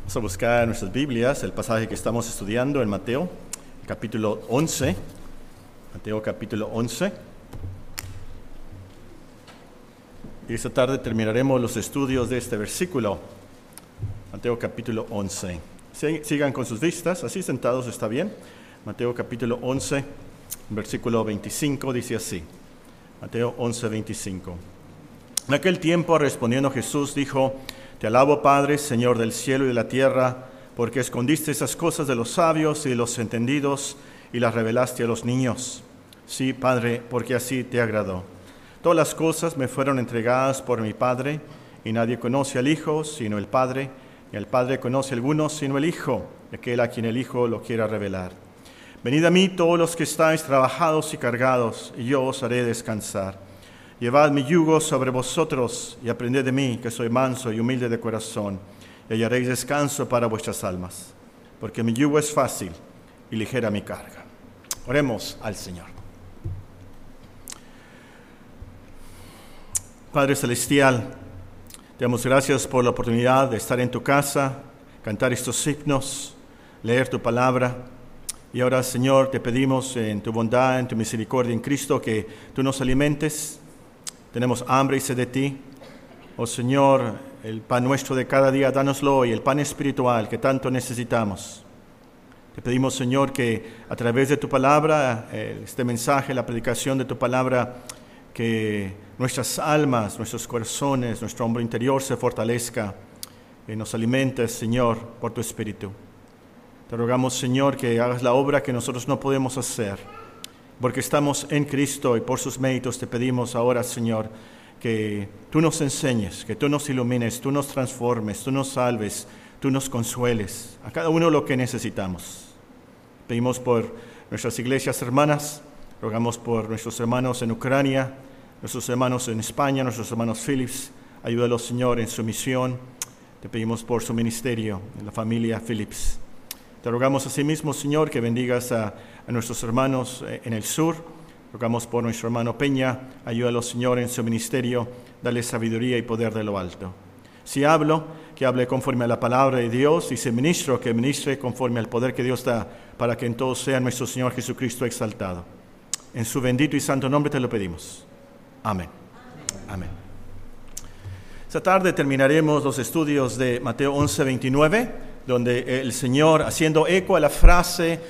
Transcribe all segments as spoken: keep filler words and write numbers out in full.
Vamos a buscar en nuestras Biblias el pasaje que estamos estudiando en Mateo, capítulo once. Mateo capítulo once. Y esta tarde terminaremos los estudios de este versículo. Mateo capítulo once. Sigan con sus vistas, así sentados está bien. Mateo capítulo once, versículo veinticinco, dice así. Mateo once, veinticinco. En aquel tiempo, respondiendo Jesús, dijo: Te alabo, Padre, Señor del cielo y de la tierra, porque escondiste esas cosas de los sabios y de los entendidos y las revelaste a los niños. Sí, Padre, porque así te agradó. Todas las cosas me fueron entregadas por mi Padre, y nadie conoce al Hijo sino el Padre, y el Padre conoce a alguno sino el Hijo, aquel a quien el Hijo lo quiera revelar. Venid a mí todos los que estáis trabajados y cargados, y yo os haré descansar. Llevad mi yugo sobre vosotros y aprended de mí, que soy manso y humilde de corazón, y hallaréis descanso para vuestras almas, porque mi yugo es fácil y ligera mi carga. Oremos al Señor. Padre Celestial, te damos gracias por la oportunidad de estar en tu casa, cantar estos himnos, leer tu palabra. Y ahora, Señor, te pedimos en tu bondad, en tu misericordia en Cristo, que tú nos alimentes. Tenemos hambre y sed de ti. Oh Señor, el pan nuestro de cada día, dánoslo hoy, el pan espiritual que tanto necesitamos. Te pedimos, Señor, que a través de tu palabra, este mensaje, la predicación de tu palabra, que nuestras almas, nuestros corazones, nuestro hombre interior se fortalezca, que nos alimentes, Señor, por tu Espíritu. Te rogamos, Señor, que hagas la obra que nosotros no podemos hacer, porque estamos en Cristo y por sus méritos te pedimos ahora, Señor, que tú nos enseñes, que tú nos ilumines, tú nos transformes, tú nos salves, tú nos consueles, a cada uno lo que necesitamos. Pedimos por nuestras iglesias hermanas, rogamos por nuestros hermanos en Ucrania, nuestros hermanos en España, nuestros hermanos Phillips. Ayúdalos, Señor, en su misión. Te pedimos por su ministerio, en la familia Phillips. Te rogamos asimismo, Señor, que bendigas a, a nuestros hermanos en el sur. Rogamos por nuestro hermano Peña. Ayúdalos, Señor, en su ministerio. Dale sabiduría y poder de lo alto. Si hablo, que hable conforme a la palabra de Dios. Y si ministro, que ministre conforme al poder que Dios da, para que en todo sea nuestro Señor Jesucristo exaltado. En su bendito y santo nombre te lo pedimos. Amén. Amén. Esta tarde terminaremos los estudios de Mateo once, veintinueve, donde el Señor, haciendo eco a la frase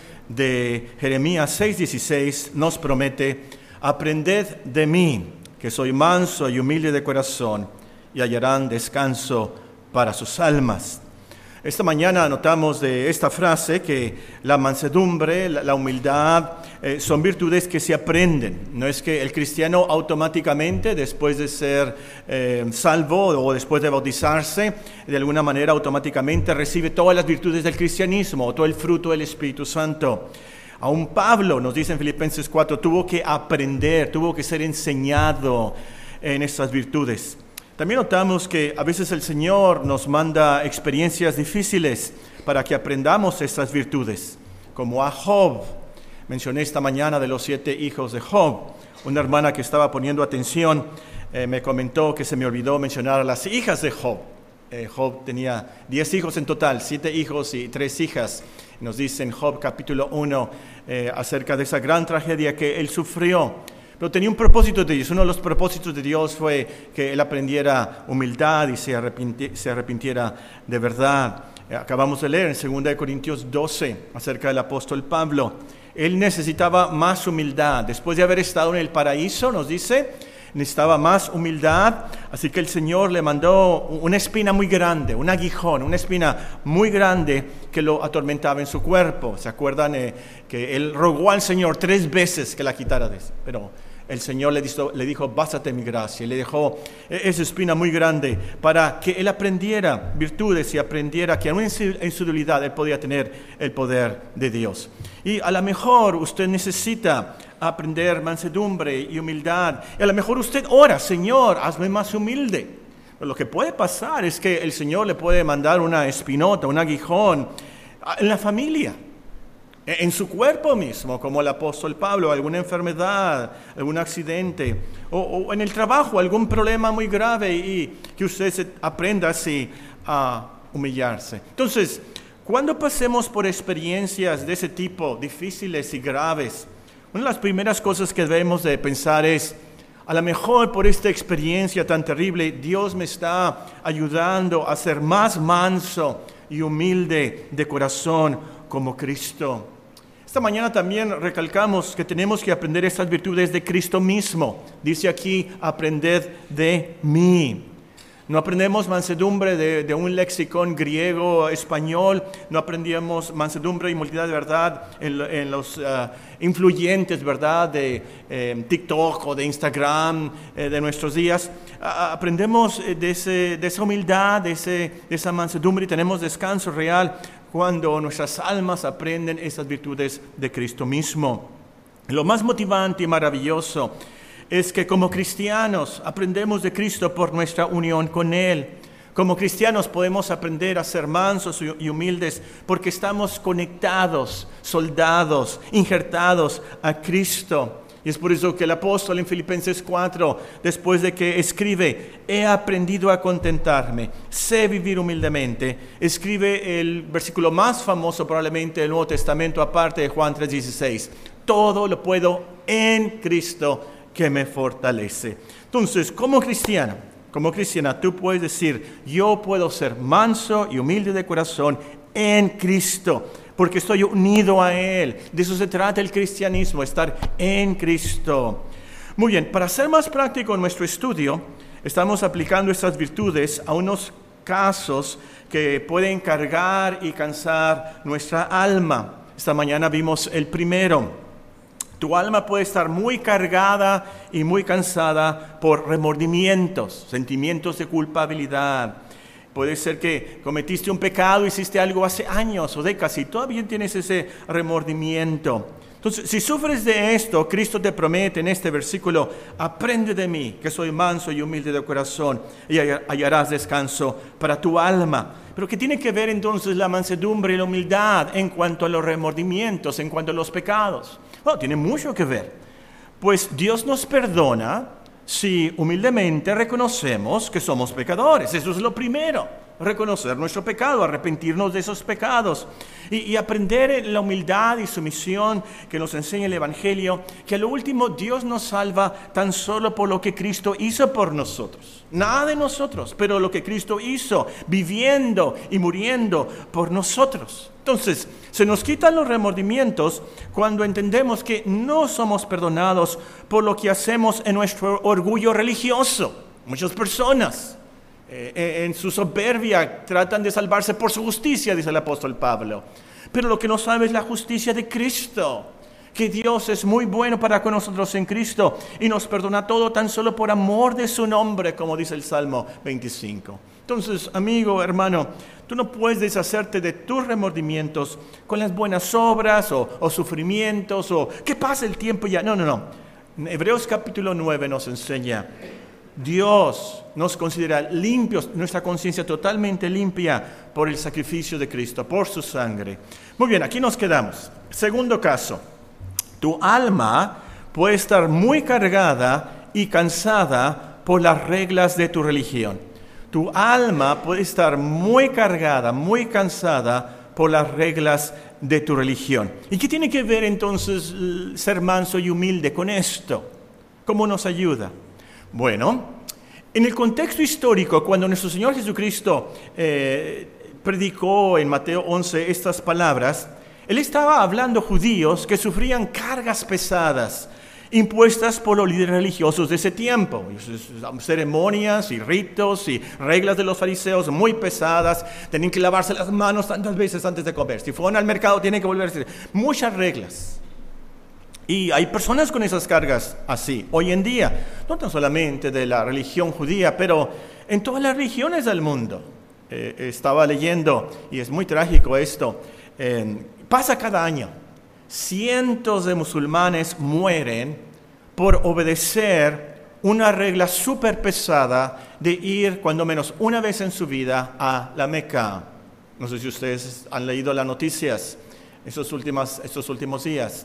de Jeremías seis, dieciséis, nos promete: aprended de mí, que soy manso y humilde de corazón, y hallarán descanso para sus almas. Esta mañana notamos de esta frase que la mansedumbre, la, la humildad, eh, son virtudes que se aprenden. No es que el cristiano automáticamente, después de ser eh, salvo o después de bautizarse, de alguna manera automáticamente recibe todas las virtudes del cristianismo o todo el fruto del Espíritu Santo. Aún Pablo, nos dice en Filipenses cuatro, tuvo que aprender, tuvo que ser enseñado en estas virtudes. También notamos que a veces el Señor nos manda experiencias difíciles para que aprendamos estas virtudes, como a Job. Mencioné esta mañana de los siete hijos de Job. Una hermana que estaba poniendo atención eh, me comentó que se me olvidó mencionar a las hijas de Job. Eh, Job tenía diez hijos en total, siete hijos y tres hijas. Nos dice en Job capítulo uno eh, acerca de esa gran tragedia que él sufrió. Pero tenía un propósito de Dios. Uno de los propósitos de Dios fue que él aprendiera humildad y se arrepintiera, se arrepintiera de verdad. Acabamos de leer en segunda de Corintios doce acerca del apóstol Pablo. Él necesitaba más humildad. Después de haber estado en el paraíso, nos dice, necesitaba más humildad. Así que el Señor le mandó una espina muy grande, un aguijón, una espina muy grande que lo atormentaba en su cuerpo. ¿Se acuerdan eh, que él rogó al Señor tres veces que la quitara de eso? Pero el Señor le dijo, le dijo, bástate mi gracia. Y le dejó esa espina muy grande para que él aprendiera virtudes y aprendiera que aún en su debilidad él podía tener el poder de Dios. Y a lo mejor usted necesita aprender mansedumbre y humildad. Y a lo mejor usted ora, Señor, hazme más humilde. Pero lo que puede pasar es que el Señor le puede mandar una espinota, un aguijón en la familia, en su cuerpo mismo, como el apóstol Pablo, alguna enfermedad, algún accidente, o, o en el trabajo, algún problema muy grave, y que usted se aprenda así a humillarse. Entonces, cuando pasemos por experiencias de ese tipo, difíciles y graves, una de las primeras cosas que debemos de pensar es, a lo mejor por esta experiencia tan terrible, Dios me está ayudando a ser más manso y humilde de corazón como Cristo. Esta mañana también recalcamos que tenemos que aprender estas virtudes de Cristo mismo. Dice aquí, aprended de mí. No aprendemos mansedumbre de, de un lexicón griego, español, no aprendemos mansedumbre y humildad de verdad en, en los uh, influyentes, ¿verdad?, de eh, TikTok o de Instagram eh, de nuestros días. Uh, aprendemos de, ese, de esa humildad, de, ese, de esa mansedumbre y tenemos descanso real cuando nuestras almas aprenden esas virtudes de Cristo mismo. Lo más motivante y maravilloso es que como cristianos aprendemos de Cristo por nuestra unión con Él. Como cristianos podemos aprender a ser mansos y humildes porque estamos conectados, soldados, injertados a Cristo. Y es por eso que el apóstol en Filipenses cuatro, después de que escribe, he aprendido a contentarme, sé vivir humildemente, escribe el versículo más famoso probablemente del Nuevo Testamento, aparte de Juan tres dieciséis. Todo lo puedo en Cristo que me fortalece. Entonces, como cristiana, como cristiana, tú puedes decir, yo puedo ser manso y humilde de corazón en Cristo, porque estoy unido a Él. De eso se trata el cristianismo, estar en Cristo. Muy bien, para ser más práctico en nuestro estudio, estamos aplicando estas virtudes a unos casos que pueden cargar y cansar nuestra alma. Esta mañana vimos el primero. Tu alma puede estar muy cargada y muy cansada por remordimientos, sentimientos de culpabilidad. Puede ser que cometiste un pecado, hiciste algo hace años o décadas y todavía tienes ese remordimiento. Entonces, si sufres de esto, Cristo te promete en este versículo, aprende de mí, que soy manso y humilde de corazón, y hallarás descanso para tu alma. Pero ¿qué tiene que ver entonces la mansedumbre y la humildad en cuanto a los remordimientos, en cuanto a los pecados? Bueno, tiene mucho que ver. Pues Dios nos perdona si humildemente reconocemos que somos pecadores. Eso es lo primero, reconocer nuestro pecado, arrepentirnos de esos pecados y, y aprender la humildad y sumisión que nos enseña el Evangelio, que a lo último Dios nos salva tan solo por lo que Cristo hizo por nosotros. Nada de nosotros, pero lo que Cristo hizo, viviendo y muriendo por nosotros. Entonces, se nos quitan los remordimientos cuando entendemos que no somos perdonados por lo que hacemos en nuestro orgullo religioso. Muchas personas eh, en su soberbia tratan de salvarse por su justicia, dice el apóstol Pablo. Pero lo que no sabe es la justicia de Cristo, que Dios es muy bueno para con nosotros en Cristo y nos perdona todo tan solo por amor de su nombre, como dice el Salmo veinticinco. Entonces, amigo, hermano, tú no puedes deshacerte de tus remordimientos con las buenas obras o, o sufrimientos o que pase el tiempo ya. No, no, no. En Hebreos capítulo nueve nos enseña, Dios nos considera limpios, nuestra conciencia totalmente limpia por el sacrificio de Cristo, por su sangre. Muy bien, aquí nos quedamos. Segundo caso, tu alma puede estar muy cargada y cansada por las reglas de tu religión. Tu alma puede estar muy cargada, muy cansada por las reglas de tu religión. ¿Y qué tiene que ver entonces ser manso y humilde con esto? ¿Cómo nos ayuda? Bueno, en el contexto histórico, cuando nuestro Señor Jesucristo eh, predicó en Mateo once estas palabras, Él estaba hablando a judíos que sufrían cargas pesadas, impuestas por los líderes religiosos de ese tiempo. Ceremonias y ritos y reglas de los fariseos muy pesadas. Tenían que lavarse las manos tantas veces antes de comer. Si fueron al mercado tienen que volverse. Muchas reglas. Y hay personas con esas cargas así hoy en día. No tan solamente de la religión judía, pero en todas las religiones del mundo. Eh, estaba leyendo, y es muy trágico esto, eh, pasa cada año. Cientos de musulmanes mueren por obedecer una regla súper pesada de ir cuando menos una vez en su vida a la Meca. No sé si ustedes han leído las noticias estos últimos, estos últimos días.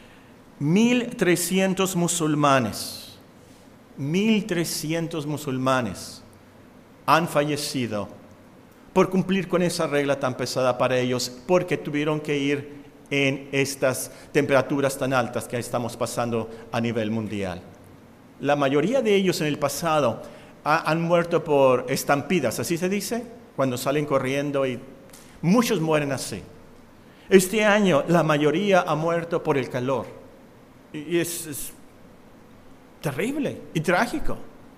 mil trescientos musulmanes, mil trescientos musulmanes han fallecido por cumplir con esa regla tan pesada para ellos, porque tuvieron que ir en estas temperaturas tan altas que estamos pasando a nivel mundial. La mayoría de ellos en el pasado ha, han muerto por estampidas, ¿así se dice? Cuando salen corriendo y muchos mueren así. Este año la mayoría ha muerto por el calor. Y es, es terrible y trágico.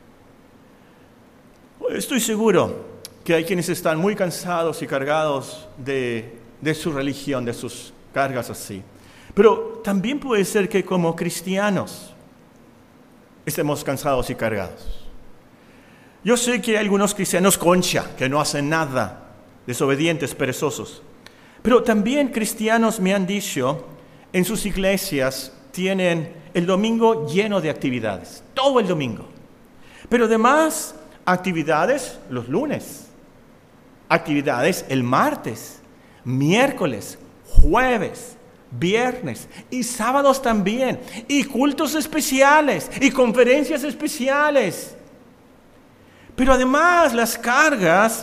Estoy seguro que hay quienes están muy cansados y cargados de, de su religión, de sus cargas así. Pero también puede ser que como cristianos estemos cansados y cargados. Yo sé que hay algunos cristianos concha, que no hacen nada, desobedientes, perezosos. Pero también cristianos me han dicho, en sus iglesias tienen el domingo lleno de actividades, todo el domingo. Pero además, actividades los lunes, actividades el martes, miércoles, jueves, viernes y sábados también, y cultos especiales y conferencias especiales. Pero además las cargas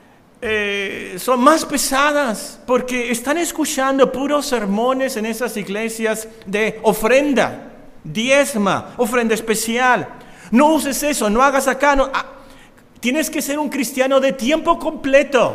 eh, son más pesadas porque están escuchando puros sermones en esas iglesias de ofrenda, diezma, ofrenda especial. No uses eso, no hagas acá. No, ah, tienes que ser un cristiano de tiempo completo.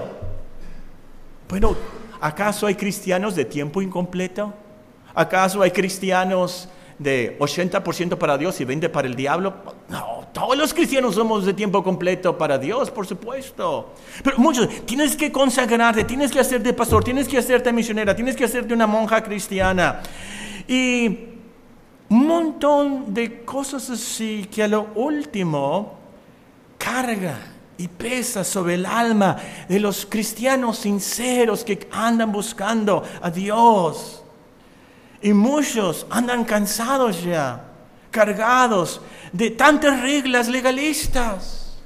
Bueno, ¿acaso hay cristianos de tiempo incompleto? ¿Acaso hay cristianos de ochenta por ciento para Dios y veinte por ciento para el diablo? No, todos los cristianos somos de tiempo completo para Dios, por supuesto. Pero muchos, tienes que consagrarte, tienes que hacerte pastor, tienes que hacerte misionera, tienes que hacerte una monja cristiana. Y un montón de cosas así que a lo último carga y pesa sobre el alma de los cristianos sinceros que andan buscando a Dios. Y muchos andan cansados ya, cargados de tantas reglas legalistas.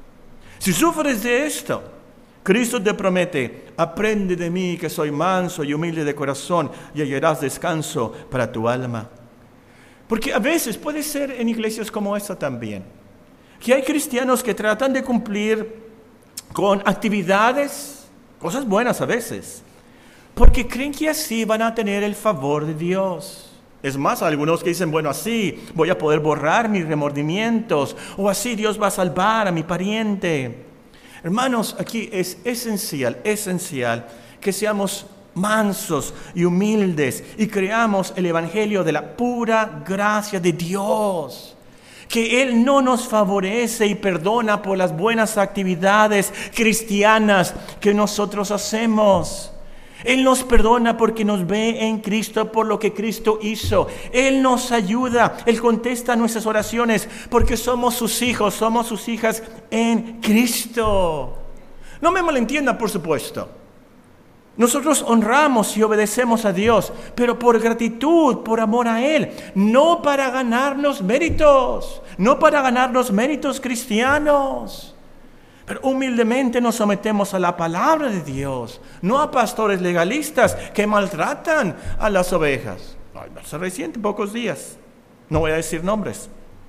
Si sufres de esto, Cristo te promete: aprende de mí que soy manso y humilde de corazón y hallarás descanso para tu alma. Porque a veces puede ser en iglesias como esta también, que hay cristianos que tratan de cumplir con actividades, cosas buenas a veces, porque creen que así van a tener el favor de Dios. Es más, algunos que dicen, bueno, así voy a poder borrar mis remordimientos, o así Dios va a salvar a mi pariente. Hermanos, aquí es esencial, esencial que seamos mansos y humildes y creamos el evangelio de la pura gracia de Dios. Que Él no nos favorece y perdona por las buenas actividades cristianas que nosotros hacemos. Él nos perdona porque nos ve en Cristo por lo que Cristo hizo. Él nos ayuda, Él contesta nuestras oraciones porque somos sus hijos, somos sus hijas en Cristo. No me malentiendan, por supuesto. Nosotros honramos y obedecemos a Dios, pero por gratitud, por amor a Él, no para ganarnos méritos, no para ganarnos méritos cristianos. Pero humildemente nos sometemos a la palabra de Dios, no a pastores legalistas que maltratan a las ovejas. Hace reciente, pocos días, no voy a decir nombres.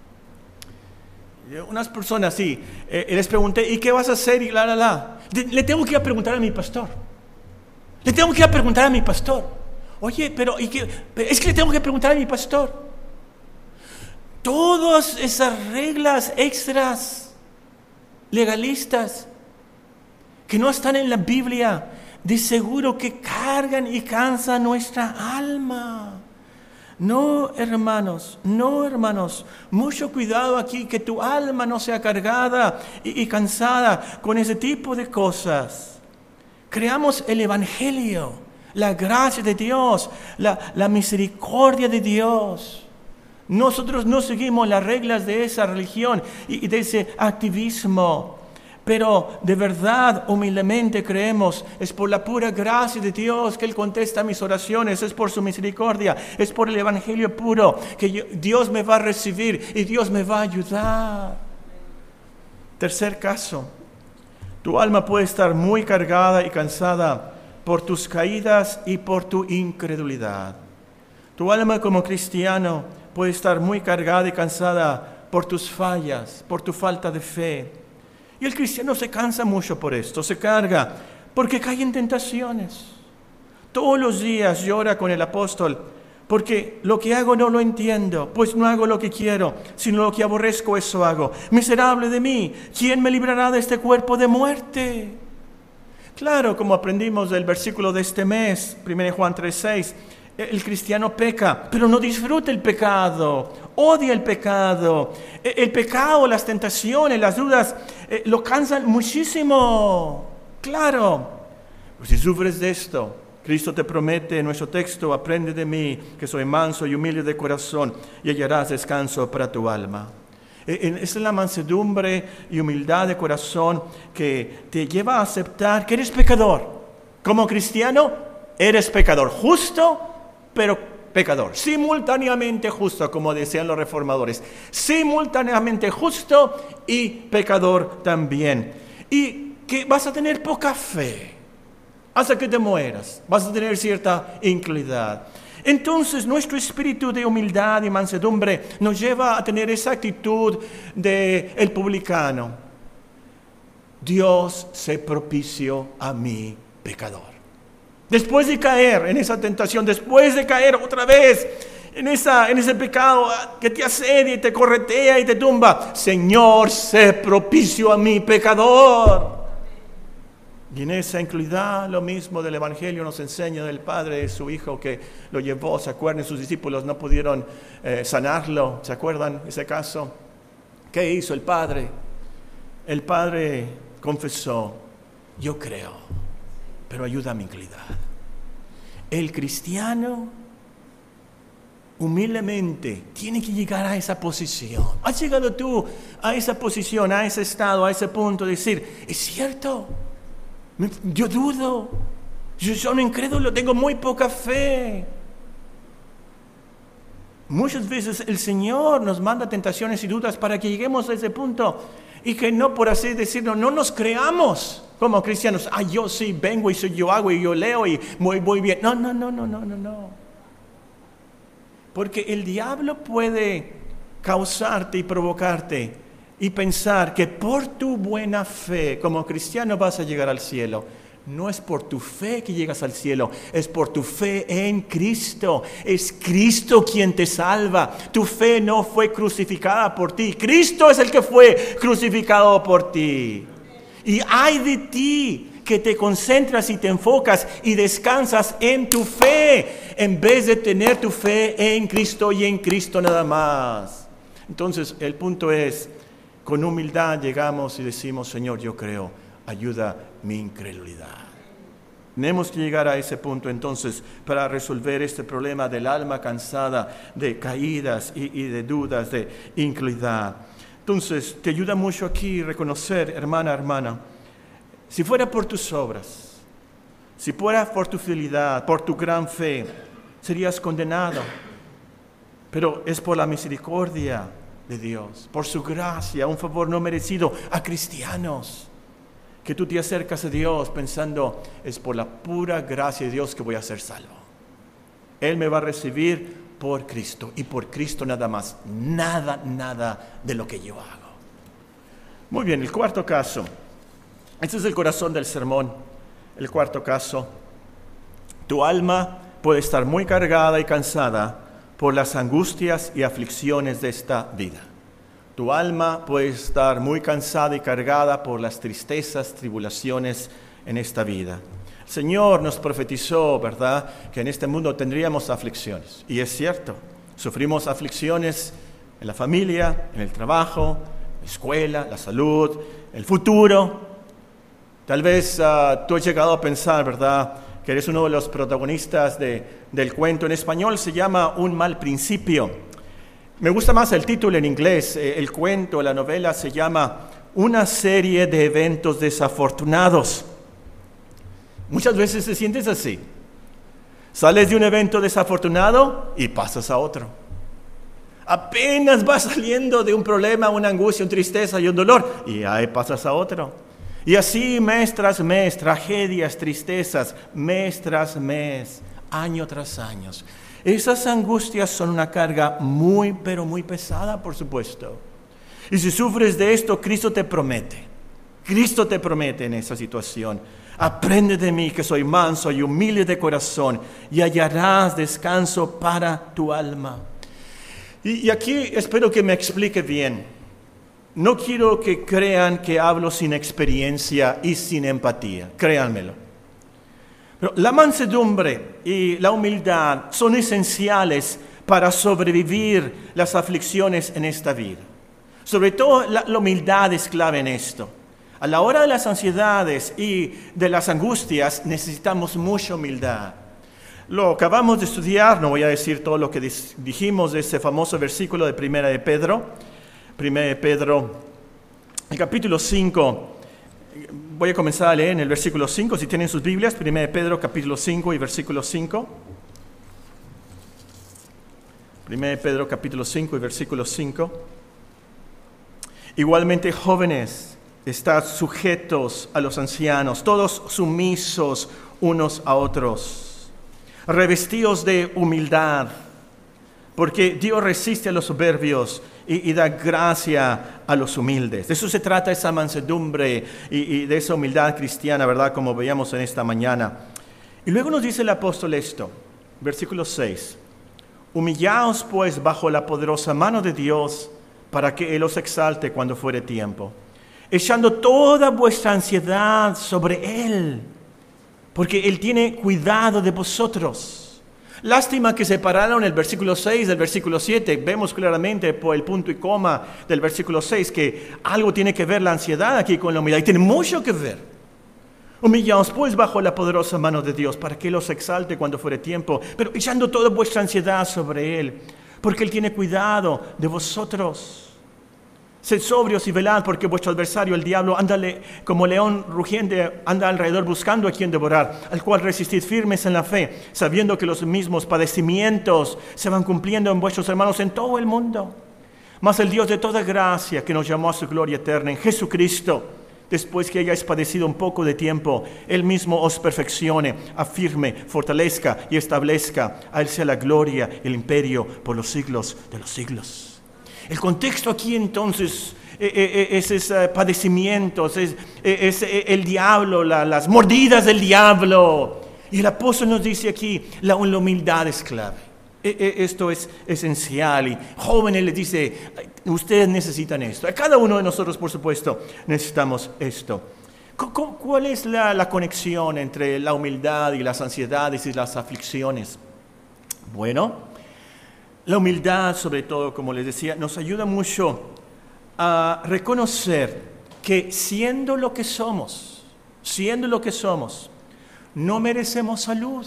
Unas personas, sí, eh, les pregunté, ¿y qué vas a hacer? Y la, la, la. Le tengo que ir a preguntar a mi pastor. Le tengo que ir a preguntar a mi pastor. Oye, pero ¿y qué? Es que le tengo que preguntar a mi pastor. Todas esas reglas extras, legalistas, que no están en la Biblia, de seguro que cargan y cansan nuestra alma. No, hermanos, no, hermanos, mucho cuidado aquí, que tu alma no sea cargada y, y cansada con ese tipo de cosas. Creamos el evangelio, la gracia de Dios, la, la misericordia de Dios. Nosotros no seguimos las reglas de esa religión y, y de ese activismo, pero de verdad, humildemente creemos, es por la pura gracia de Dios que Él contesta mis oraciones, es por su misericordia, es por el evangelio puro que yo, Dios me va a recibir y Dios me va a ayudar. Tercer caso. Tu alma puede estar muy cargada y cansada por tus caídas y por tu incredulidad. Tu alma como cristiano puede estar muy cargada y cansada por tus fallas, por tu falta de fe. Y el cristiano se cansa mucho por esto, se carga, porque cae en tentaciones. Todos los días llora con el apóstol, porque lo que hago no lo entiendo, pues no hago lo que quiero, sino lo que aborrezco, eso hago. Miserable de mí, ¿quién me librará de este cuerpo de muerte? Claro, como aprendimos del versículo de este mes, primera Juan tres seis, el cristiano peca, pero no disfruta el pecado, odia el pecado. El pecado, las tentaciones, las dudas, eh, lo cansan muchísimo. Claro, pues si sufres de esto, Cristo te promete en nuestro texto, aprende de mí, que soy manso y humilde de corazón, y hallarás descanso para tu alma. Esa es la mansedumbre y humildad de corazón que te lleva a aceptar que eres pecador. Como cristiano, eres pecador, justo, pero pecador. Simultáneamente justo, como decían los reformadores. Simultáneamente justo y pecador también. Y que vas a tener poca fe hasta que te mueras. Vas a tener cierta incredulidad. Entonces nuestro espíritu de humildad y mansedumbre nos lleva a tener esa actitud del publicano. Dios se propició a mí, pecador. Después de caer en esa tentación, después de caer otra vez en, esa, en ese pecado que te asedia y te corretea y te tumba, Señor, se propició a mí, pecador. Y en esa incredulidad, lo mismo del Evangelio nos enseña del Padre de su Hijo que lo llevó, ¿se acuerdan? Sus discípulos no pudieron eh, sanarlo, ¿se acuerdan ese caso? ¿Qué hizo el Padre? El Padre confesó, yo creo, pero ayuda a mi incredulidad. El cristiano humildemente tiene que llegar a esa posición. ¿Has llegado tú a esa posición, a ese estado, a ese punto de decir, es cierto? Yo dudo, yo soy un incrédulo, tengo muy poca fe. Muchas veces el Señor nos manda tentaciones y dudas para que lleguemos a ese punto y que no, por así decirlo, no nos creamos como cristianos. Ah, yo sí vengo y yo hago y yo leo y muy, muy bien. No, no, no, no, no, no, no. Porque el diablo puede causarte y provocarte y pensar que por tu buena fe como cristiano vas a llegar al cielo. No es por tu fe que llegas al cielo, es por tu fe en Cristo. Es Cristo quien te salva. Tu fe no fue crucificada por ti. Cristo es el que fue crucificado por ti. Y ay de ti que te concentras y te enfocas y descansas en tu fe, en vez de tener tu fe en Cristo y en Cristo nada más. Entonces el punto es, con humildad llegamos y decimos, Señor, yo creo, ayuda mi incredulidad. Tenemos que llegar a ese punto entonces para resolver este problema del alma cansada, de caídas y, y de dudas, de incredulidad. Entonces, te ayuda mucho aquí reconocer, hermana, hermana, si fuera por tus obras, si fuera por tu fidelidad, por tu gran fe, serías condenado. Pero es por la misericordia de Dios, por su gracia, un favor no merecido a cristianos, que tú te acercas a Dios pensando, es por la pura gracia de Dios que voy a ser salvo. Él me va a recibir por Cristo y por Cristo nada más, nada, nada de lo que yo hago. Muy bien, el cuarto caso, este es el corazón del sermón, el cuarto caso, tu alma puede estar muy cargada y cansada por las angustias y aflicciones de esta vida. Tu alma puede estar muy cansada y cargada por las tristezas, tribulaciones en esta vida. El Señor nos profetizó, ¿verdad?, que en este mundo tendríamos aflicciones. Y es cierto, sufrimos aflicciones en la familia, en el trabajo, la escuela, la salud, el futuro. Tal vez uh, tú has llegado a pensar, ¿verdad?, que eres uno de los protagonistas de, del cuento. En español se llama Un mal principio. Me gusta más el título en inglés. El cuento, la novela se llama Una serie de eventos desafortunados. Muchas veces te sientes así. Sales de un evento desafortunado y pasas a otro. Apenas vas saliendo de un problema, una angustia, una tristeza y un dolor y ahí pasas a otro. Y así mes tras mes, tragedias, tristezas, mes tras mes, año tras año. Esas angustias son una carga muy, pero muy pesada, por supuesto. Y si sufres de esto, Cristo te promete Cristo te promete en esa situación: aprende de mí, que soy manso y humilde de corazón, y hallarás descanso para tu alma. Y, y aquí espero que me explique bien. No quiero que crean que hablo sin experiencia y sin empatía, créanmelo. Pero la mansedumbre y la humildad son esenciales para sobrevivir las aflicciones en esta vida. Sobre todo la, la humildad es clave en esto. A la hora de las ansiedades y de las angustias necesitamos mucha humildad. Lo acabamos de estudiar, no voy a decir todo lo que dijimos de ese famoso versículo de Primera de Pedro. Primera de Pedro, el capítulo cinco. Voy a comenzar a leer en el versículo cinco, si tienen sus Biblias. Primera de Pedro, capítulo cinco y versículo cinco. Primera de Pedro, capítulo cinco y versículo cinco. Igualmente, jóvenes, estad sujetos a los ancianos, todos sumisos unos a otros, revestidos de humildad, porque Dios resiste a los soberbios y, y da gracia a los humildes. De eso se trata esa mansedumbre y, y de esa humildad cristiana, ¿verdad? Como veíamos en esta mañana. Y luego nos dice el apóstol esto, versículo seis. Humillaos pues bajo la poderosa mano de Dios, para que Él os exalte cuando fuere tiempo, echando toda vuestra ansiedad sobre Él, porque Él tiene cuidado de vosotros. Lástima que separaron el versículo seis del versículo siete. Vemos claramente por el punto y coma del versículo seis que algo tiene que ver la ansiedad aquí con la humildad, y tiene mucho que ver. Humillaos pues bajo la poderosa mano de Dios, para que Él os exalte cuando fuere tiempo, pero echando toda vuestra ansiedad sobre Él, porque Él tiene cuidado de vosotros. Sed sobrios y velad, porque vuestro adversario, el diablo, ándale como león rugiente, anda alrededor buscando a quien devorar, al cual resistid firmes en la fe, sabiendo que los mismos padecimientos se van cumpliendo en vuestros hermanos en todo el mundo. Mas el Dios de toda gracia, que nos llamó a su gloria eterna en Jesucristo, después que hayáis padecido un poco de tiempo, Él mismo os perfeccione, afirme, fortalezca y establezca. A Él sea la gloria y el imperio por los siglos de los siglos. El contexto aquí entonces es esos padecimientos, es, es, es el diablo, la, las mordidas del diablo. Y el apóstol nos dice aquí, la, la humildad es clave. Esto es esencial. Y jóvenes les dice, ustedes necesitan esto. A cada uno de nosotros, por supuesto, necesitamos esto. ¿Cuál es la, la conexión entre la humildad y las ansiedades y las aflicciones? Bueno, la humildad, sobre todo, como les decía, nos ayuda mucho a reconocer que siendo lo que somos, siendo lo que somos, no merecemos salud.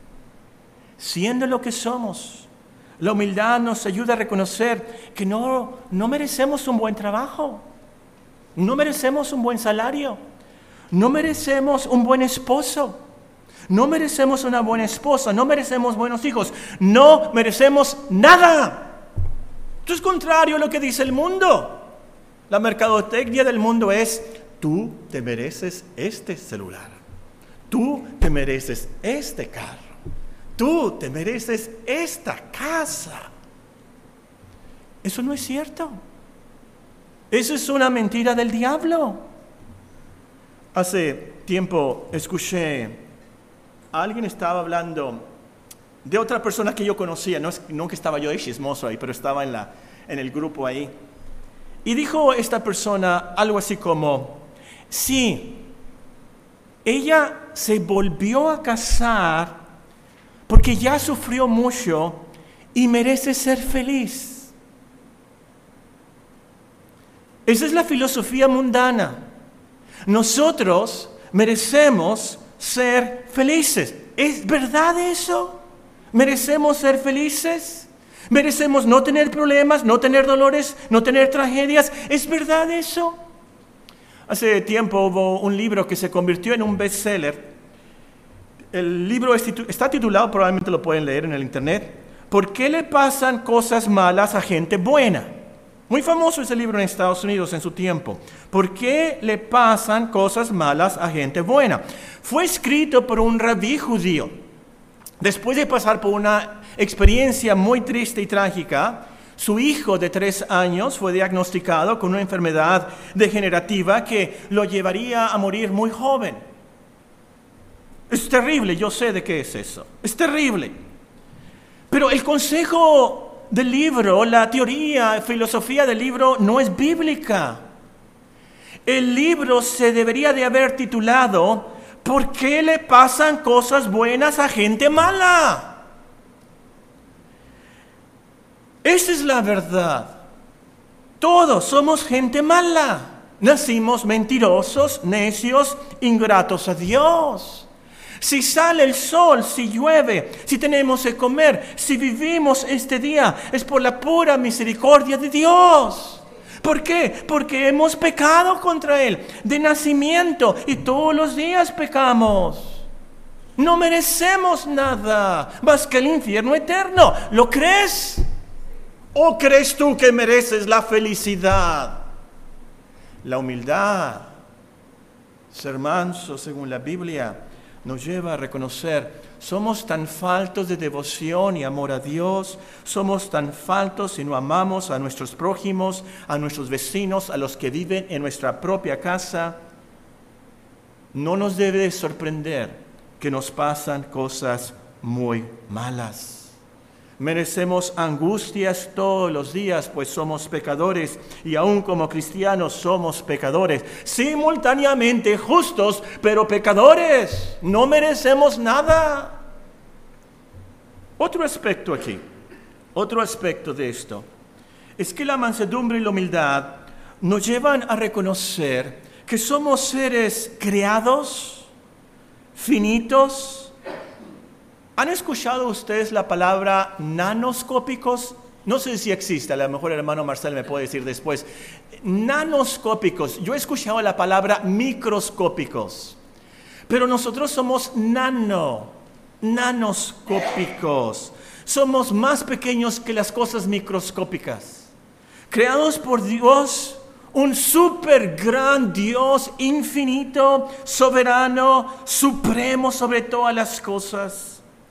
Siendo lo que somos, la humildad nos ayuda a reconocer que no, no merecemos un buen trabajo, no merecemos un buen salario, no merecemos un buen esposo, no merecemos una buena esposa, no merecemos buenos hijos, no merecemos nada. Esto es contrario a lo que dice el mundo. La mercadotecnia del mundo es: tú te mereces este celular, tú te mereces este carro, tú te mereces esta casa. Eso no es cierto. Eso es una mentira del diablo. Hace tiempo escuché alguien estaba hablando de otra persona que yo conocía, no, es, no que estaba yo de chismoso ahí, pero estaba en, la, en el grupo ahí. Y dijo esta persona algo así como: sí, ella se volvió a casar porque ya sufrió mucho y merece ser feliz. Esa es la filosofía mundana. Nosotros merecemos ser felices. ¿Es verdad eso? ¿Merecemos ser felices? ¿Merecemos no tener problemas, no tener dolores, no tener tragedias? ¿Es verdad eso? Hace tiempo hubo un libro que se convirtió en un bestseller. El libro está titulado, probablemente lo pueden leer en el internet, ¿por qué le pasan cosas malas a gente buena? Muy famoso ese libro en Estados Unidos en su tiempo. ¿Por qué le pasan cosas malas a gente buena? Fue escrito por un rabí judío. Después de pasar por una experiencia muy triste y trágica, Su hijo de tres años fue diagnosticado con una enfermedad degenerativa que lo llevaría a morir muy joven. Es terrible, yo sé de qué es eso. Es terrible. Pero el consejo del libro, la teoría, filosofía del libro no es bíblica. El libro se debería de haber titulado ¿Por qué le pasan cosas buenas a gente mala? Esa es la verdad. Todos somos gente mala. Nacimos mentirosos, necios, ingratos a Dios. Si sale el sol, si llueve, si tenemos que comer, si vivimos este día, es por la pura misericordia de Dios. ¿Por qué? Porque hemos pecado contra Él de nacimiento y todos los días pecamos. No merecemos nada más que el infierno eterno. ¿Lo crees? ¿O crees tú que mereces la felicidad? La humildad, ser manso según la Biblia, nos lleva a reconocer, somos tan faltos de devoción y amor a Dios, somos tan faltos y no amamos a nuestros prójimos, a nuestros vecinos, a los que viven en nuestra propia casa. No nos debe sorprender que nos pasan cosas muy malas. Merecemos angustias todos los días, pues somos pecadores, y aún como cristianos somos pecadores, simultáneamente justos, pero pecadores. No merecemos nada. Otro aspecto aquí, otro aspecto de esto, es que la mansedumbre y la humildad nos llevan a reconocer que somos seres creados, finitos. ¿Han escuchado ustedes la palabra nanoscópicos? No sé si existe, a lo mejor el hermano Marcel me puede decir después. Nanoscópicos, yo he escuchado la palabra microscópicos, pero nosotros somos nano, nanoscópicos. Somos más pequeños que las cosas microscópicas. Creados por Dios, un super gran Dios infinito, soberano, supremo sobre todas las cosas.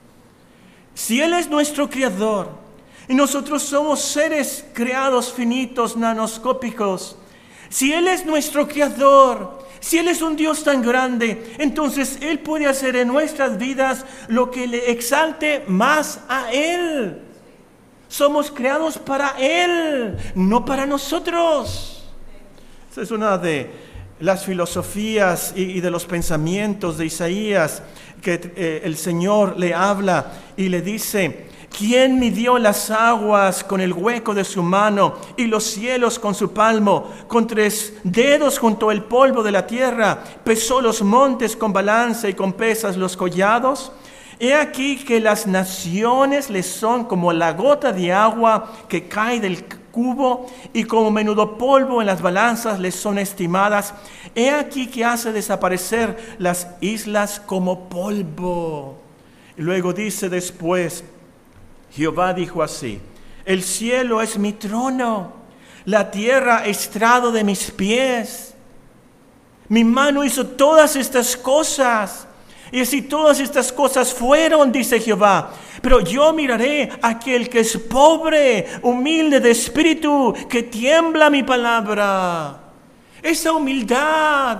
Si Él es nuestro creador y nosotros somos seres creados finitos, nanoscópicos, si Él es nuestro creador, si Él es un Dios tan grande, entonces Él puede hacer en nuestras vidas lo que le exalte más a Él. Somos creados para Él, no para nosotros. Esa es una de las filosofías y, y de los pensamientos de Isaías, que eh, el Señor le habla y le dice: ¿quién midió las aguas con el hueco de su mano y los cielos con su palmo? Con tres dedos juntó el polvo de la tierra, pesó los montes con balanza y con pesas los collados. He aquí que las naciones les son como la gota de agua que cae del cubo, y como menudo polvo en las balanzas les son estimadas. He aquí que hace desaparecer las islas como polvo. Y luego dice después, Jehová dijo así: el cielo es mi trono, la tierra estrado de mis pies. Mi mano hizo todas estas cosas, y así todas estas cosas fueron, dice Jehová. Pero yo miraré a aquel que es pobre, humilde de espíritu, que tiembla mi palabra. Esa humildad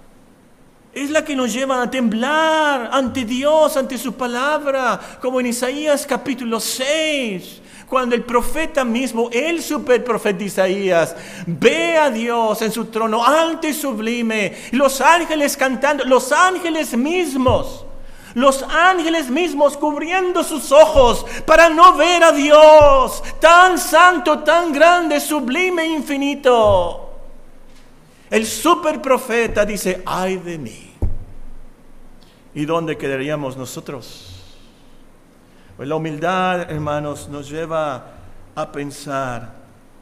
es la que nos lleva a temblar ante Dios, ante su palabra, como en Isaías capítulo seis, cuando el profeta mismo, el superprofeta Isaías, ve a Dios en su trono alto y sublime, y los ángeles cantando, los ángeles mismos, los ángeles mismos cubriendo sus ojos para no ver a Dios, tan santo, tan grande, sublime, infinito. El superprofeta dice: ay de mí. ¿Y dónde quedaríamos nosotros? Pues la humildad, hermanos, nos lleva a pensar: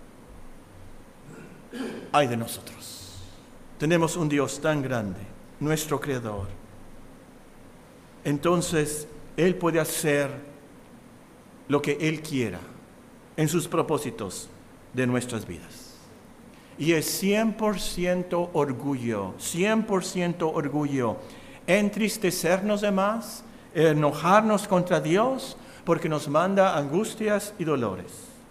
ay de nosotros. Tenemos un Dios tan grande, nuestro Creador. Entonces, Él puede hacer lo que Él quiera en sus propósitos de nuestras vidas. Y es cien por ciento orgullo, cien por ciento orgullo, entristecernos de más, enojarnos contra Dios, porque nos manda angustias y dolores.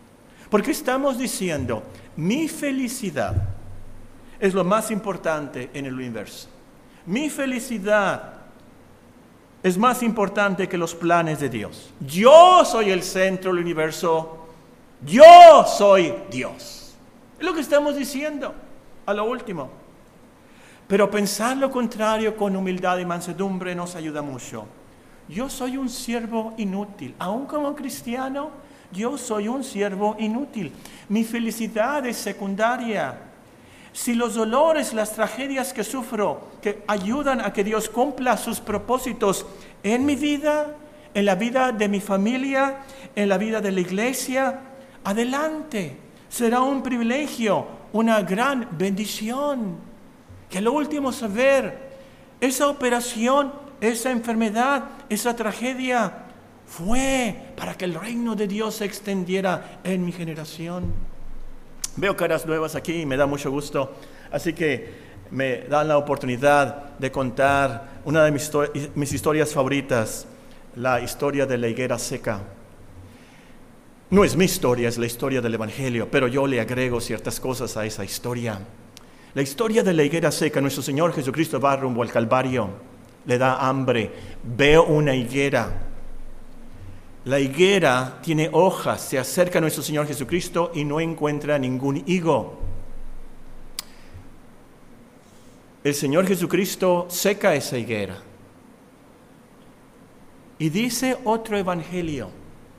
Porque estamos diciendo, mi felicidad es lo más importante en el universo. Mi felicidad es más importante que los planes de Dios. Yo soy el centro del universo. Yo soy Dios. Es lo que estamos diciendo a lo último. Pero pensar lo contrario con humildad y mansedumbre nos ayuda mucho. Yo soy un siervo inútil. Aún como cristiano, yo soy un siervo inútil. Mi felicidad es secundaria. Si los dolores, las tragedias que sufro, que ayudan a que Dios cumpla sus propósitos en mi vida, en la vida de mi familia, en la vida de la iglesia, adelante. Será un privilegio, una gran bendición. Que lo último saber, esa operación, esa enfermedad, esa tragedia, fue para que el reino de Dios se extendiera en mi generación. Veo caras nuevas aquí y me da mucho gusto. Así que me dan la oportunidad de contar una de mis, mis historias favoritas, la historia de la higuera seca. No es mi historia, es la historia del Evangelio, pero yo le agrego ciertas cosas a esa historia. La historia de la higuera seca, nuestro Señor Jesucristo va rumbo al Calvario, le da hambre, veo una higuera. La higuera tiene hojas, se acerca a nuestro Señor Jesucristo y no encuentra ningún higo. El Señor Jesucristo seca esa higuera. Y dice otro evangelio,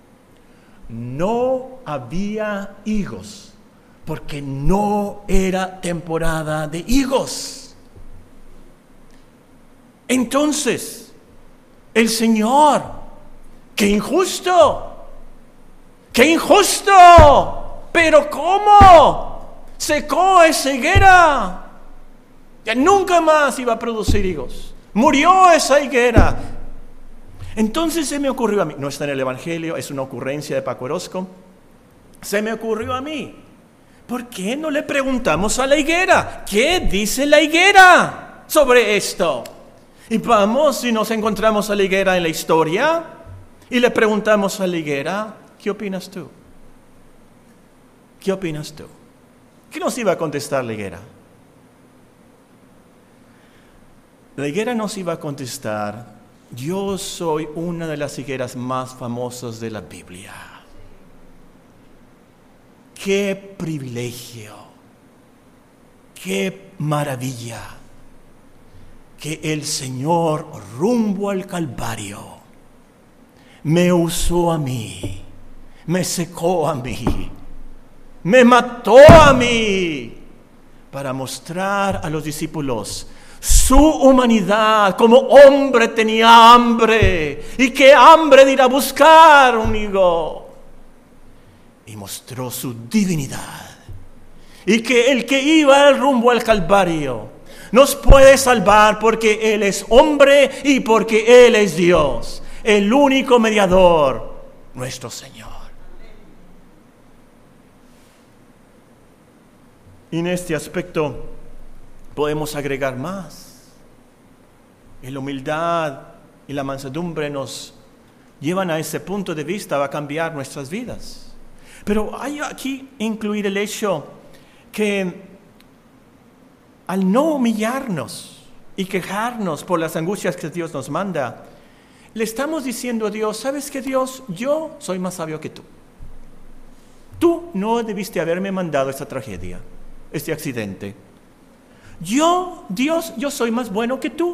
no había higos, porque no era temporada de higos. Entonces, el Señor, ¡qué injusto! ¡Qué injusto! ¿Pero cómo? Secó esa higuera. Ya nunca más iba a producir higos. Murió esa higuera. Entonces se me ocurrió a mí, no está en el Evangelio, es una ocurrencia de Paco Orozco. Se me ocurrió a mí, ¿por qué no le preguntamos a la higuera? ¿Qué dice la higuera sobre esto? Y vamos y nos encontramos a la higuera en la historia y le preguntamos a la higuera, ¿qué opinas tú? ¿Qué opinas tú? ¿Qué nos iba a contestar la higuera? La higuera nos iba a contestar, yo soy una de las higueras más famosas de la Biblia. ¡Qué privilegio! ¡Qué maravilla! Que el Señor rumbo al Calvario me usó a mí, me secó a mí, me mató a mí para mostrar a los discípulos su humanidad, como hombre tenía hambre, y qué hambre de ir a buscar un higo. Y mostró su divinidad, y que el que iba al rumbo al Calvario nos puede salvar porque Él es hombre y porque Él es Dios, el único mediador, nuestro Señor. Y en este aspecto podemos agregar más. Y la humildad y la mansedumbre nos llevan a ese punto de vista, va a cambiar nuestras vidas. Pero hay aquí incluir el hecho que al no humillarnos y quejarnos por las angustias que Dios nos manda, le estamos diciendo a Dios, ¿sabes qué, Dios? Yo soy más sabio que tú. Tú no debiste haberme mandado esta tragedia, este accidente. Yo, Dios, yo soy más bueno que tú.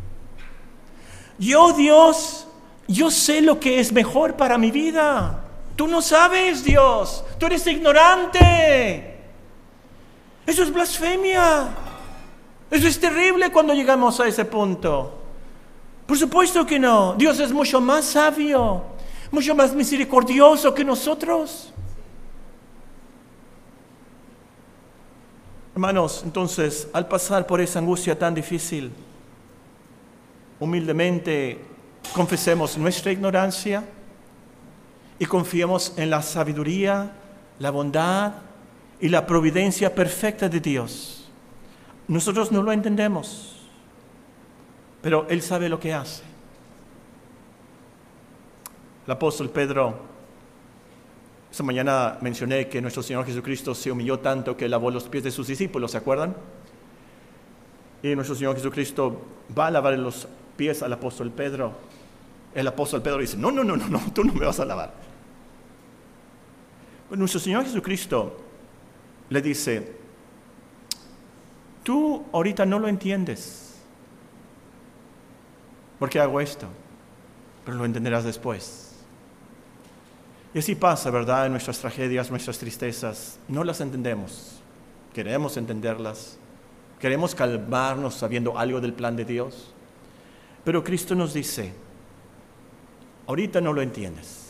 Yo, Dios, yo sé lo que es mejor para mi vida. Tú no sabes, Dios. Tú eres ignorante. Eso es blasfemia. Eso es terrible cuando llegamos a ese punto. Por supuesto que no. Dios es mucho más sabio, mucho más misericordioso que nosotros. Hermanos, entonces, al pasar por esa angustia tan difícil, humildemente confesemos nuestra ignorancia y confiemos en la sabiduría, la bondad y la providencia perfecta de Dios. Nosotros no lo entendemos, pero Él sabe lo que hace. El apóstol Pedro Esta mañana mencioné que nuestro Señor Jesucristo se humilló tanto que lavó los pies de sus discípulos, ¿se acuerdan? Y nuestro Señor Jesucristo va a lavar los pies al apóstol Pedro. El apóstol Pedro dice, no, no, no, no, no, tú no me vas a lavar. Pues nuestro Señor Jesucristo le dice, tú ahorita no lo entiendes. ¿Por qué hago esto? Pero lo entenderás después. Y así pasa, ¿verdad? En nuestras tragedias, nuestras tristezas, no las entendemos. Queremos entenderlas. Queremos calmarnos sabiendo algo del plan de Dios. Pero Cristo nos dice, ahorita no lo entiendes,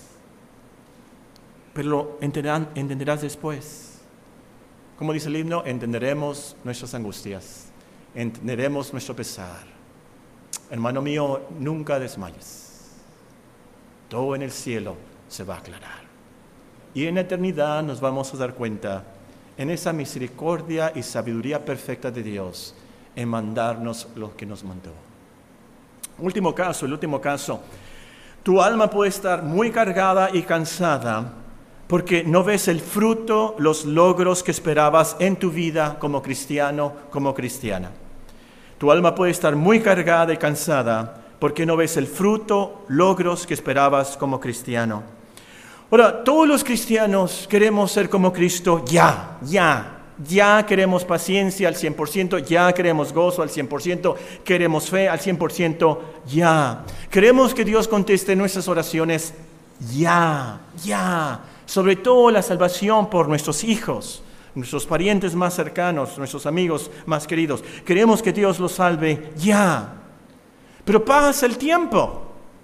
pero lo entenderán, entenderás después. Como dice el himno, entenderemos nuestras angustias, entenderemos nuestro pesar. Hermano mío, nunca desmayes. Todo en el cielo se va a aclarar. Y en la eternidad nos vamos a dar cuenta en esa misericordia y sabiduría perfecta de Dios en mandarnos lo que nos mandó. Último caso, el último caso. Tu alma puede estar muy cargada y cansada porque no ves el fruto, los logros que esperabas en tu vida como cristiano, como cristiana. Tu alma puede estar muy cargada y cansada porque no ves el fruto, logros que esperabas como cristiano. Ahora, todos los cristianos queremos ser como Cristo ya, ya. Ya queremos paciencia al cien por ciento, ya queremos gozo al cien por ciento, queremos fe al cien por ciento, ya. Queremos que Dios conteste nuestras oraciones ya, ya. Sobre todo la salvación por nuestros hijos, nuestros parientes más cercanos, nuestros amigos más queridos. Queremos que Dios los salve ya. Pero pasa el tiempo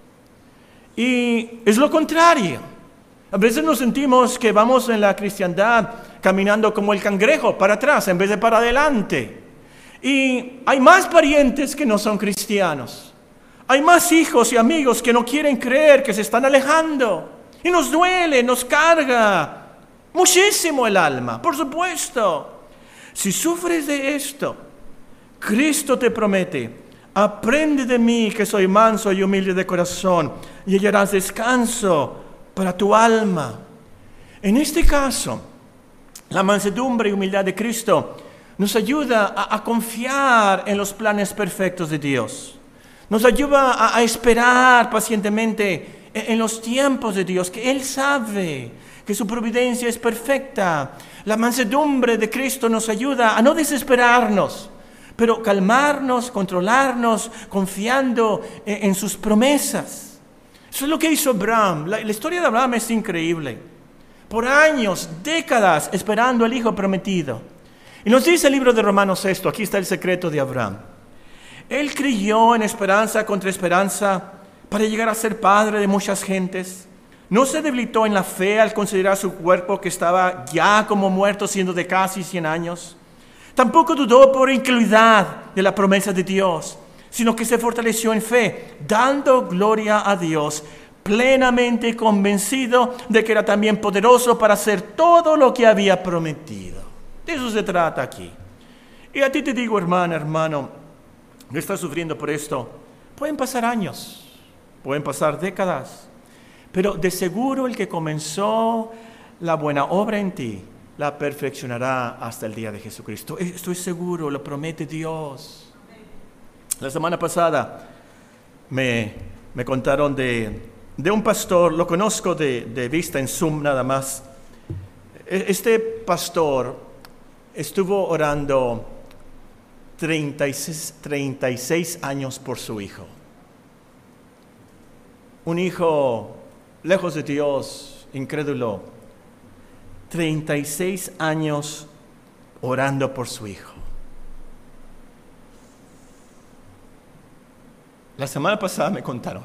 y es lo contrario. A veces nos sentimos que vamos en la cristiandad caminando como el cangrejo, para atrás en vez de para adelante. Y hay más parientes que no son cristianos. Hay más hijos y amigos que no quieren creer, que se están alejando. Y nos duele, nos carga muchísimo el alma, por supuesto. Si sufres de esto, Cristo te promete, aprende de mí que soy manso y humilde de corazón y hallarás descanso para tu alma. En este caso, la mansedumbre y humildad de Cristo nos ayuda a, a confiar en los planes perfectos de Dios. Nos ayuda a, a esperar pacientemente en, en los tiempos de Dios, que Él sabe que su providencia es perfecta. La mansedumbre de Cristo nos ayuda a no desesperarnos, pero calmarnos, controlarnos, confiando en, en sus promesas. Eso es lo que hizo Abraham. La, la historia de Abraham es increíble. Por años, décadas, esperando al hijo prometido. Y nos dice el libro de Romanos esto, aquí está el secreto de Abraham. Él creyó en esperanza contra esperanza para llegar a ser padre de muchas gentes. No se debilitó en la fe al considerar su cuerpo que estaba ya como muerto, siendo de casi cien años. Tampoco dudó por incredulidad de la promesa de Dios, sino que se fortaleció en fe, dando gloria a Dios, plenamente convencido de que era también poderoso para hacer todo lo que había prometido. De eso se trata aquí. Y a ti te digo, hermana, hermano, que estás sufriendo por esto, pueden pasar años, pueden pasar décadas, pero de seguro el que comenzó la buena obra en ti, la perfeccionará hasta el día de Jesucristo. Estoy seguro, lo promete Dios. La semana pasada me, me contaron de, de un pastor, lo conozco de, de vista en Zoom nada más. Este pastor estuvo orando treinta y seis, treinta y seis años por su hijo. Un hijo lejos de Dios, incrédulo. treinta y seis años orando por su hijo. La semana pasada me contaron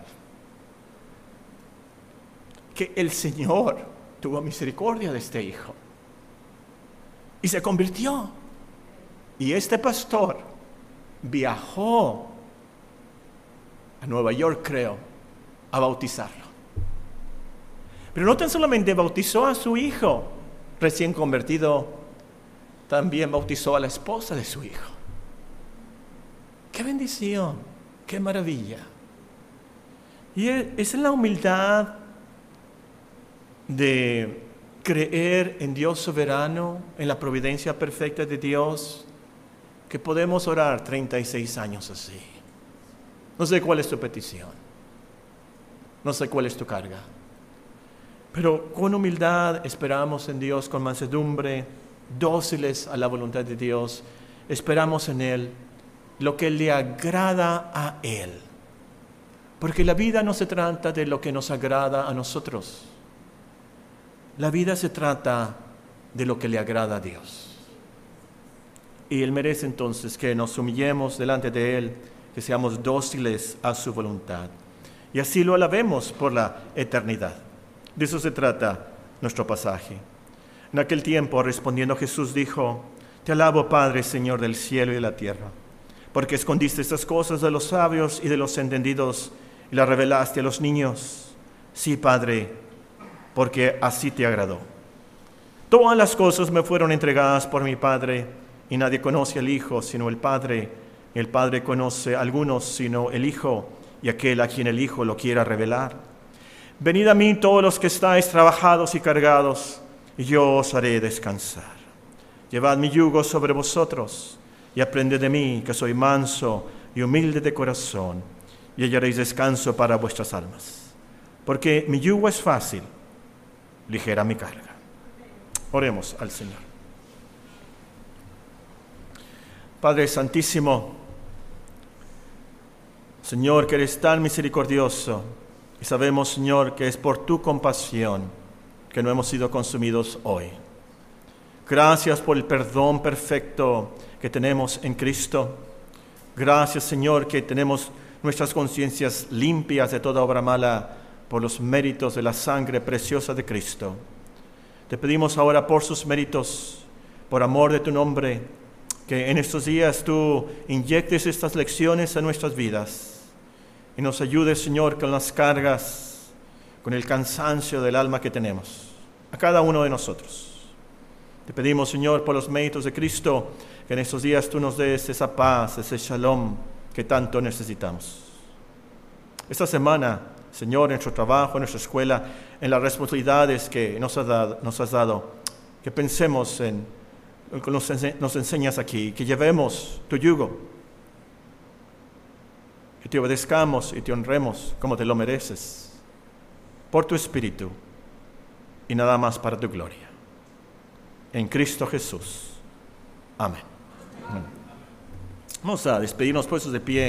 que el Señor tuvo misericordia de este hijo y se convirtió. Y este pastor viajó a Nueva York, creo, a bautizarlo. Pero no tan solamente bautizó a su hijo recién convertido, también bautizó a la esposa de su hijo. ¡Qué bendición! ¡Qué maravilla! Y es la humildad de creer en Dios soberano, en la providencia perfecta de Dios, que podemos orar treinta y seis años así. No sé cuál es tu petición, no sé cuál es tu carga, pero con humildad esperamos en Dios, con mansedumbre, dóciles a la voluntad de Dios, esperamos en Él lo que le agrada a Él. Porque la vida no se trata de lo que nos agrada a nosotros. La vida se trata de lo que le agrada a Dios. Y Él merece entonces que nos humillemos delante de Él, que seamos dóciles a su voluntad. Y así lo alabemos por la eternidad. De eso se trata nuestro pasaje. En aquel tiempo, respondiendo Jesús dijo: Te alabo, Padre, Señor del cielo y de la tierra, porque escondiste estas cosas de los sabios y de los entendidos y las revelaste a los niños. Sí, Padre, porque así te agradó. Todas las cosas me fueron entregadas por mi Padre, y nadie conoce al Hijo sino el Padre. El Padre conoce a algunos sino el Hijo, y aquel a quien el Hijo lo quiera revelar. Venid a mí todos los que estáis trabajados y cargados, y yo os haré descansar. Llevad mi yugo sobre vosotros, y aprended de mí, que soy manso y humilde de corazón, y hallaréis descanso para vuestras almas. Porque mi yugo es fácil, ligera mi carga. Oremos al Señor. Padre Santísimo, Señor, que eres tan misericordioso, y sabemos, Señor, que es por tu compasión que no hemos sido consumidos hoy. Gracias por el perdón perfecto que tenemos en Cristo. Gracias, Señor, que tenemos nuestras conciencias limpias de toda obra mala por los méritos de la sangre preciosa de Cristo. Te pedimos ahora por sus méritos, por amor de tu nombre, que en estos días tú inyectes estas lecciones a nuestras vidas y nos ayudes, Señor, con las cargas, con el cansancio del alma que tenemos, a cada uno de nosotros. Te pedimos, Señor, por los méritos de Cristo, que en estos días tú nos des esa paz, ese shalom que tanto necesitamos. Esta semana, Señor, en nuestro trabajo, en nuestra escuela, en las responsabilidades que nos has dado, nos has dado que pensemos en lo que nos, ense- nos enseñas aquí, que llevemos tu yugo, que te obedezcamos y te honremos como te lo mereces, por tu Espíritu y nada más para tu gloria. En Cristo Jesús. Amén. Amén. Vamos a despedirnos puestos de pie.